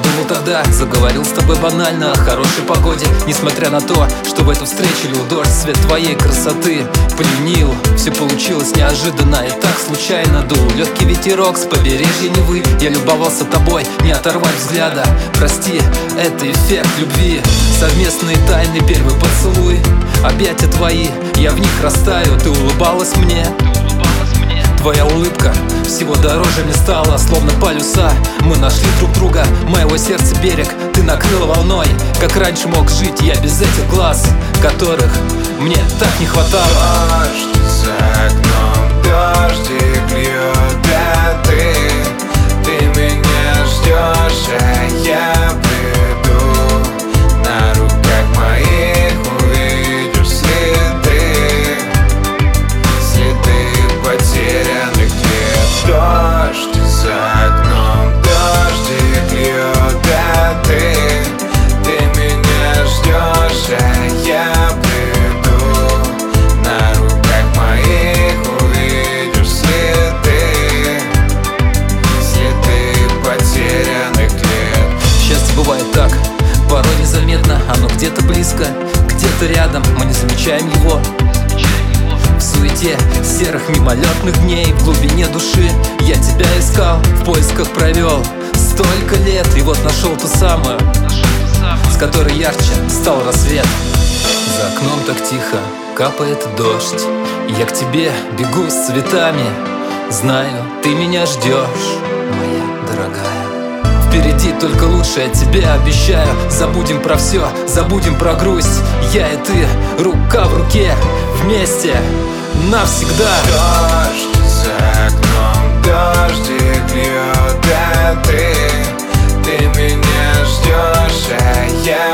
думал тогда, заговорил с тобой банально о хорошей погоде, несмотря на то, что в эту встречу лил дождь. Свет твоей красоты пленил, все получилось неожиданно и так случайно. Дул легкий ветерок с побережья Невы, я любовался тобой, не оторвать взгляда. Прости, это эффект любви, совместные тайны, первый поцелуй, объятия твои, я в них растаю. Ты улыбалась мне, твоя улыбка всего дороже мне стала, словно полюса. Мы нашли друг друга, моего сердца берег ты накрыла волной. Как раньше мог жить я без этих глаз, которых мне так не хватало. Дождь за окном, дождик льет, а ты меня ждешь, а я приду. На руках моих увидишь следы потерянных лет. Дождь за окном, дождик льет, а ты меня ждешь, а я приду. На руках моих увидишь следы потерянных лет. Счастье бывает так, порой незаметно, оно где-то близко, где-то рядом, мы не замечаем его. В суете серых мимолетных дней, в глубине души я тебя искал, в поисках провел столько лет, и вот нашел ту самую, с которой ярче стал рассвет. За окном так тихо капает дождь, я к тебе бегу с цветами. Знаю, ты меня ждешь, моя дорогая. Впереди только лучшее, тебе обещаю. Забудем про все, забудем про грусть. Я и ты, рука в руке, вместе навсегда. Дождь за окном, дождик льет, а ты меня ждешь, а я